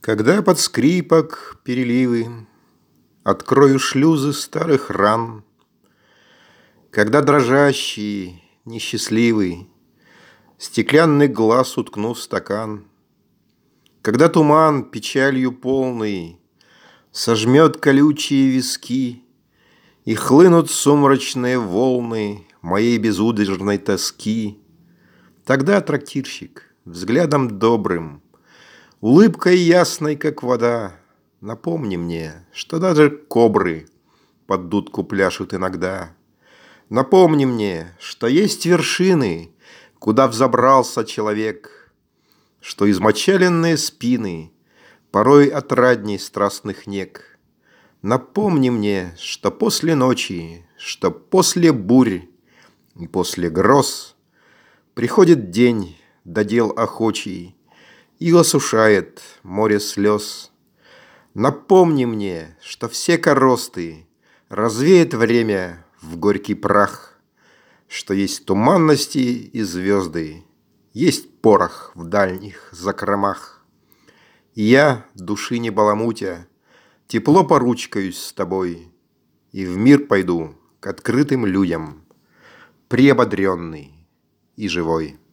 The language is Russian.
Когда под скрипок переливы Открою шлюзы старых ран, Когда дрожащий, несчастливый Стеклянный глаз уткну в стакан, Когда туман печалью полный Сожмет колючие виски И хлынут сумрачные волны Моей безудержной тоски, Тогда трактирщик взглядом добрым, улыбкой ясной, как вода, напомни мне, что даже кобры под дудку пляшут иногда. Напомни мне, что есть вершины, куда взобрался человек, что измочаленные спины порой отрадней страстных нег. Напомни мне, что после ночи, что после бурь и после гроз приходит день до дел охочий и осушает море слез. Напомни мне, что все коросты развеет время в горький прах, что есть туманности и звезды, есть порох в дальних закромах. И я, души не баламутя, тепло поручкаюсь с тобой и в мир пойду к открытым людям, приободренный и живой.